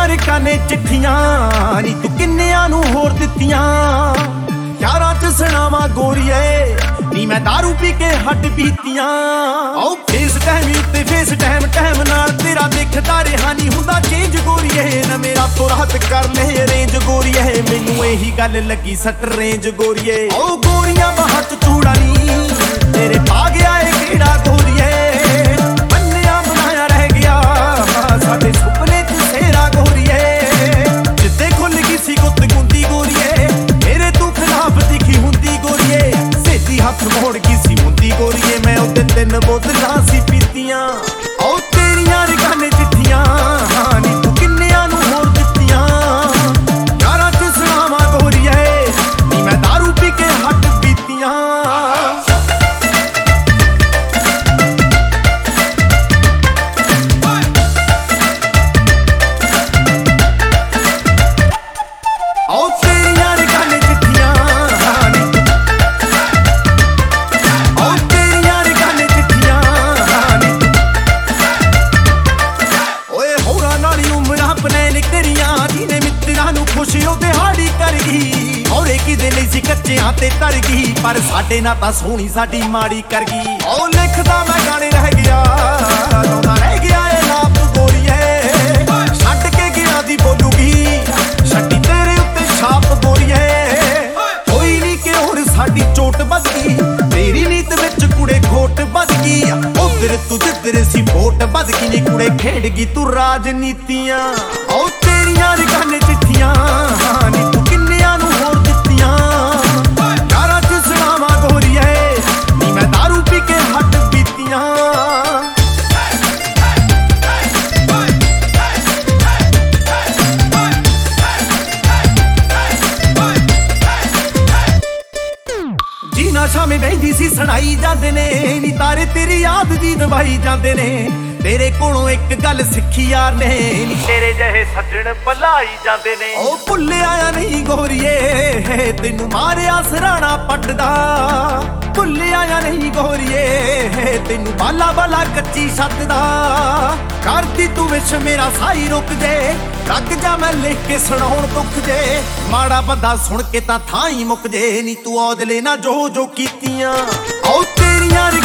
ਤੇਰੀਆਂ ਰਿਕਾਂ ਨੇ ਚਿੱਠੀਆਂ ਨੀ ਤੂੰ ਕਿੰਨਿਆਂ ਨੂੰ ਹੋਰ ਦਿੱਤੀਆਂ। ਯਾਰਾਂ ਚ ਸੁਣਾਵਾਂ ਗੋਰੀਏ ਨੀ ਮੈਂ ਦਾਰੂ ਪੀ ਕੇ ਹੱਡ ਪੀਤੀਆਂ। ਆਓ ਫੇਸ ਟਾਈਮ ਉੱਤੇ ਫੇਸ ਟਾਈਮ ਨਾਲ ਤੇਰਾ ਦੇਖਦਾ ਰਿਹਾ ਨੀ ਹੁੰਦਾ ਚੇਂਜ ਗੋਰੀਏ। ਨਾ ਮੇਰਾ ਤੋਂ ਰਾਤ ਕਰ ਲੈ ਰੇਂਜ ਗੋਰੀਏ, ਮੈਨੂੰ ਇਹੀ ਗੱਲ ਲੱਗੀ ਸੱਟ ਰੇਂਜ ਗੋਰੀਏ। ਆਓ ਗੋਰੀਆਂ ਬਾਹਾਂ ਚ ਚੂੜਾ ਨੀ ਤੇਰੇ ਪਾ ਗਿਆ ਏ ਕਿਹੜਾ ਗੋਰੀਏ। ਬੰਨਿਆ ਬਣਾਇਆ ਰਹਿ ਗਿਆ ਸਾਡੇ ਸੁਪਨੇ ਚ ਸੇਰਾ ਗੋਰੀਏ। ਜਿੱਦੇ ਖੁੱਲ ਗਈ ਸੀ ਗੁੱਤ ਗੁੰਦੀ ਗੋਰੀਏ, ਮੇਰੇ ਤੂੰ ਖਿਲਾਫ ਦਿਖੀ ਹੁੰਦੀ ਗੋਰੀਏ। ਸੇਧੀ ਹੱਥ ਮੋੜ ਗਈ ਸੀ ਹੁੰਦੀ ਗੋਰੀਏ, ਮੈਂ ਉਹਦੇ 3 ਬੋਤਲਾਂ ਸੀ ਪੀਤੀਆਂ। ਆਓ ਤੇਰੀਆਂ ਰਿਕਾਂ ਨੇ ਚਿੱਠੀਆਂ ਨੀ ਤੂੰ ਕਿੰਨਿਆਂ ਨੂੰ ਹੋਰ ਦਿੱਤੀਆਂ। ਯਾਰਾਂ ਚ ਸੁਣਾਵਾਂ ਗੋਰੀਏ ਨੀ ਮੈਂ ਦਾਰੂ ਪੀ ਕੇ ਹੱਡ ਪੀਤੀਆਂ। ਆਓ ਤੇਰੀਆਂ ਰਿਕਾਂ ਨੇ ਚਿੱਠੀਆਂ ਨੀ ਆਓ ਤੇਰੀਆਂ ਰਿਕਾਂ ਨੇ ਚਿੱਠੀਆਂ ਨੀ ਓਏ ਹੋਰਾਂ ਨਾਲ ਹੀ ਉਮਰਾਂ ਪਲੈਨ ਕਰੀਆਂ, ਜਿਹਨੇ ਮਿੱਤਰਾਂ ਨੂੰ ਖੁਸ਼ ਉਹ ਦਿਹਾੜੀ ਕਰ ਗਈ। ਔਰੇ ਕਿਦੇ ਲਈ ਸੀ ਕੱਚਿਆਂ ਤੇ ਤਰ ਗਈ, ਪਰ ਸਾਡੇ ਨਾਲ ਤਾਂ ਸੋਹਣੀ ਸਾਡੀ ਮਾੜੀ ਕਰ ਗਈ। ਉਹ ਲਿਖਦਾ ਮੈਂ ਗਾਣੇ ਰਹਿ ਗਿਆ ਰੋਣਾ ਰਹਿ ਗਿਆ ਏ ਲਾਪ ਗੋਰੀਏ। ਛੱਡ ਕੇ ਗਿਆ ਦੀ ਬੋਲੂਗੀ ਛੱਡੀ ਤੇਰੇ ਉੱਤੇ ਛਾਪ ਗੋਰੀਏ। ਕੋਈ ਨਹੀਂ ਕਿ ਹੁਣ ਸਾਡੀ ਚੋਟ ਵੱਧ ਗਈ, ਤੇਰੀ ਨੀਤ ਵਿੱਚ ਕੁੜੇ ਖੋਟ ਵੱਧ ਗਈ। ਉਧਰ ਤੂੰ ਜਿੱਧਰ ਸੀ ਵੋਟ ਵੱਧ ਗਈ ਨੀ ਕੁੜੇ ਖੇਡ ਗਈ ਤੂੰ ਰਾਜਨੀਤੀਆਂ। ਆਓ ਤੇਰੀਆਂ ਰਿਕਾਂ ਨੇ ਚਿੱਠੀਆਂ ਨੀ ਤੂੰ ਕਿੰਨਿਆਂ ਨੂੰ ਹੋਰ ਦਿੱਤੀਆਂ। ਯਾਰਾਂ ਚ ਸੁਣਾਵਾਂ ਗੋਰੀਏ ਨੀ ਮੈਂ ਦਾਰੂ ਪੀ ਕੇ ਹੱਡ ਪੀਤੀਆਂ। ਜੀਨਾ ਸ਼ਾਮੇ ਬਹਿੰਦੀ ਸੀ ਸੁਣਾਈ ਜਾਂਦੇ ਨੇ ਨੀ ਤਾਰੇ ਤੇਰੀ ਯਾਦ ਦੀ ਦਵਾਈ ਜਾਂਦੇ ਨੇ। ਤੇਰੇ ਕੋਲੋਂ ਇੱਕ ਗੱਲ ਸਿੱਖੀ ਯਾਰ ਨੇ ਨੀ ਤੇਰੇ ਜਿਹੇ ਸੱਜਣ ਭਲਾਈ ਜਾਂਦੇ ਨੇ। ਉਹ ਭੁੱਲਿਆ ਆ ਨਹੀਂ ਗੋਰੀਏ ਤੈਨੂੰ ਮਾਰਿਆ ਸਰਾਣਾ ਪੱਟਦਾ। ਭੁੱਲਿਆ ਆ ਨਹੀਂ ਗੋਰੀਏ ਤੈਨੂੰ ਬਾਲਾ ਬਾਲਾ ਕੱਚੀ ਛੱਤ ਦਾ। ਕਰਦੀ ਤੂੰ ਵਿਸ਼ ਮੇਰਾ ਸਾਈ ਰੁਕ ਜੇ, ਲੱਗ ਜਾ ਮੈਂ ਲਿਖ ਕੇ ਸੁਣਾਉਣ ਦੁੱਖ ਜੇ। ਮਾੜਾ ਬੰਦਾ ਸੁਣ ਕੇ ਤਾਂ ਥਾਂ ਹੀ ਮੁੱਕ ਜੇ ਨੀ ਤੂੰ ਔਦਲੇ ਨਾ ਜੋ ਜੋ ਕੀਤੀਆਂ। ਆਓ ਤੇਰੀਆਂ